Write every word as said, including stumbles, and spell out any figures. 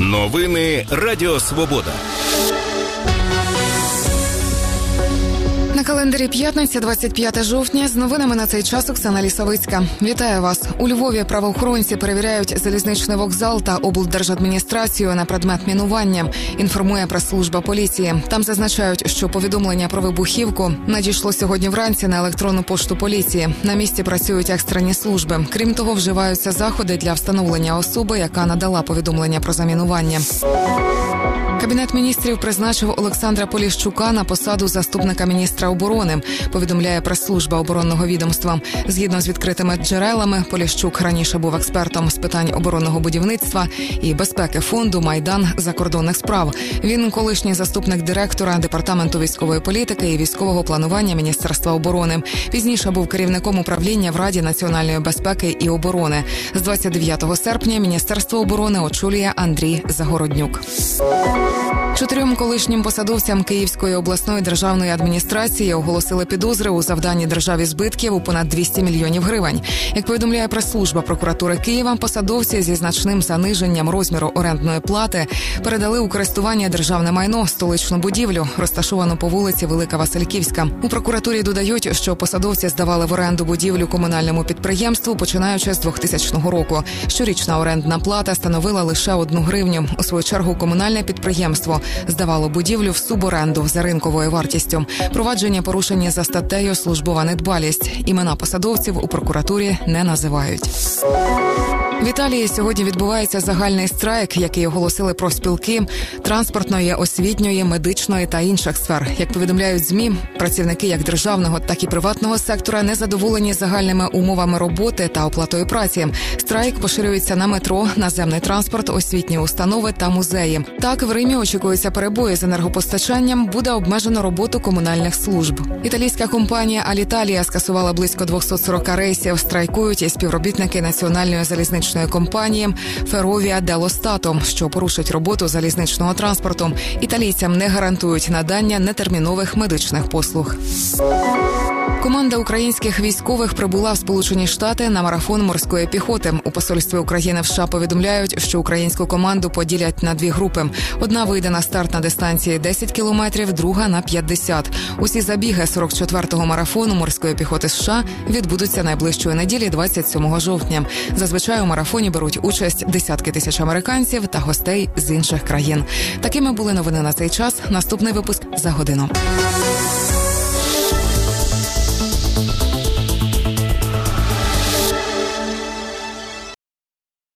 Новини Радіо Свобода. На календарі п'ятниця, двадцять п'яте жовтня. З новинами на цей час Оксана Лісовицька. Вітаю вас. У Львові правоохоронці перевіряють залізничний вокзал та облдержадміністрацію на предмет мінування, інформує прес-служба поліції. Там зазначають, що повідомлення про вибухівку надійшло сьогодні вранці на електронну пошту поліції. На місці працюють екстрені служби. Крім того, вживаються заходи для встановлення особи, яка надала повідомлення про замінування. Кабінет міністрів призначив Олександра Поліщука на посаду заступника міністра оборони, повідомляє прес-служба оборонного відомства. Згідно з відкритими джерелами, Поліщук раніше був експертом з питань оборонного будівництва і безпеки фонду «Майдан» закордонних справ. Він колишній заступник директора Департаменту військової політики і військового планування Міністерства оборони. Пізніше був керівником управління в Раді національної безпеки і оборони. З двадцять дев'ятого серпня Міністерство оборони очолює Андрій Загороднюк. Чотирьом колишнім посадовцям Київської обласної державної адміністрації оголосили підозри у завданні державі збитків у понад двісті мільйонів гривень. Як повідомляє прес-служба прокуратури Києва, посадовці зі значним заниженням розміру орендної плати передали у користування державне майно, столичну будівлю, розташовану по вулиці Велика Васильківська. У прокуратурі додають, що посадовці здавали в оренду будівлю комунальному підприємству, починаючи з двохтисячного року. Щорічна орендна плата становила лише одну гривню. У свою чергу комунальне підприємство здавало будівлю в суборенду за ринковою вартістю. Провадження порушені за статтею «Службова недбалість». Імена посадовців у прокуратурі не називають. В Італії сьогодні відбувається загальний страйк, який оголосили профспілки транспортної, освітньої, медичної та інших сфер. Як повідомляють ЗМІ, працівники як державного, так і приватного сектора не задоволені загальними умовами роботи та оплатою праці. Страйк поширюється на метро, наземний транспорт, освітні установи та музеї. Так, в Римі очікуються перебої з енергопостачанням, буде обмежено роботу комунальних служб. Італійська компанія «Аліталія» скасувала близько двісті сорок рейсів. Страйкують і співробітники національної залізничної компанії «Ферровія делло Стато», що порушить роботу залізничного транспорту. Італійцям не гарантують надання нетермінових медичних послуг. Команда українських військових прибула в Сполучені Штати на марафон морської піхоти. У посольстві України в США повідомляють, що українську команду поділять на дві групи. Одна вийде на старт на дистанції десять кілометрів, друга – на п'ятдесят. Усі забіги сорок четвертого марафону морської піхоти США відбудуться найближчої неділі, двадцять сьомого жовтня. Зазвичай у марафоні беруть участь десятки тисяч американців та гостей з інших країн. Такими були новини на цей час. Наступний випуск за годину.